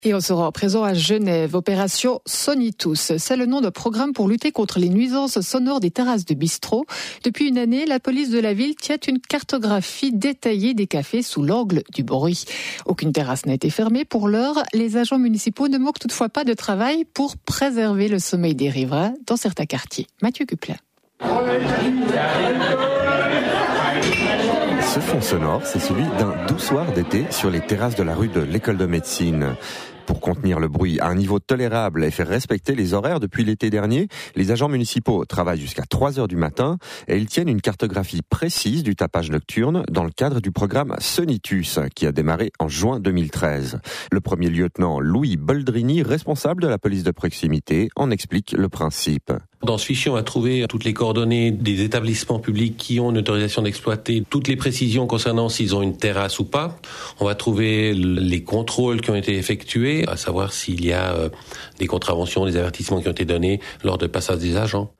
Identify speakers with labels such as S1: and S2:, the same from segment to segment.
S1: Et on sera à présent à Genève. Opération Sonitus. C'est le nom d'un programme pour lutter contre les nuisances sonores des terrasses de bistrot. Depuis une année, la police de la ville tient une cartographie détaillée des cafés sous l'angle du bruit. Aucune terrasse n'a été fermée pour l'heure. Les agents municipaux ne manquent toutefois pas de travail pour préserver le sommeil des riverains dans certains quartiers. Mathieu Cuplin.
S2: Ce fond sonore, c'est celui d'un doux soir d'été sur les terrasses de la rue de l'École de médecine. Pour contenir le bruit à un niveau tolérable et faire respecter les horaires depuis l'été dernier, les agents municipaux travaillent jusqu'à 3h du matin et ils tiennent une cartographie précise du tapage nocturne dans le cadre du programme Sonitus qui a démarré en juin 2013. Le premier lieutenant Louis Boldrini, responsable de la police de proximité, en explique le principe.
S3: Dans ce fichier, on va trouver toutes les coordonnées des établissements publics qui ont une autorisation d'exploiter, toutes les précisions concernant s'ils ont une terrasse ou pas. On va trouver les contrôles qui ont été effectués, à savoir s'il y a des contraventions, des avertissements qui ont été donnés lors de passage des agents.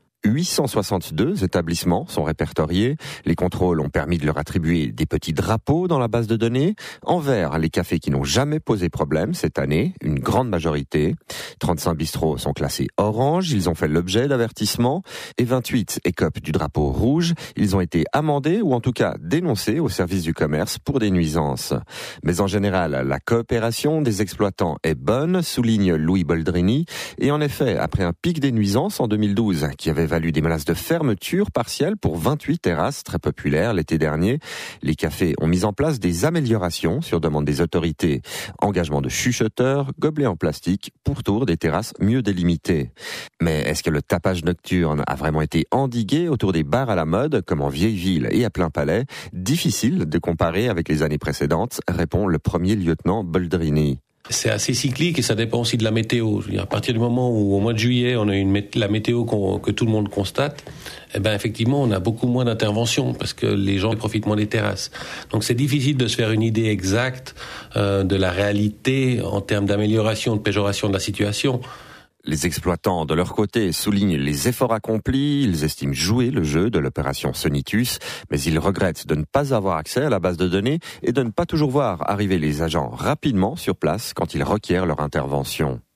S2: 862 établissements sont répertoriés. Les contrôles ont permis de leur attribuer des petits drapeaux dans la base de données. En vert, les cafés qui n'ont jamais posé problème cette année, une grande majorité. 35 bistrots sont classés orange, ils ont fait l'objet d'avertissements. Et 28 écopent du drapeau rouge. Ils ont été amendés ou en tout cas dénoncés au service du commerce pour des nuisances. Mais en général, la coopération des exploitants est bonne, souligne Louis Boldrini. Et en effet, après un pic des nuisances en 2012 qui avait valu des menaces de fermeture partielle pour 28 terrasses très populaires l'été dernier. Les cafés ont mis en place des améliorations sur demande des autorités. Engagement de chuchoteurs, gobelets en plastique, pourtour des terrasses mieux délimitées. Mais est-ce que le tapage nocturne a vraiment été endigué autour des bars à la mode, comme en Vieille-Ville et à Plain-Palais? Difficile de comparer avec les années précédentes, répond le premier lieutenant Boldrini.
S3: C'est assez cyclique et ça dépend aussi de la météo. Je veux dire, à partir du moment où, au mois de juillet, on a la météo que tout le monde constate, effectivement, on a beaucoup moins d'interventions parce que les gens profitent moins des terrasses. Donc, c'est difficile de se faire une idée exacte de la réalité en termes d'amélioration, de péjoration de la situation.
S2: Les exploitants, de leur côté, soulignent les efforts accomplis. Ils estiment jouer le jeu de l'opération Sonitus, mais ils regrettent de ne pas avoir accès à la base de données et de ne pas toujours voir arriver les agents rapidement sur place quand ils requièrent leur intervention.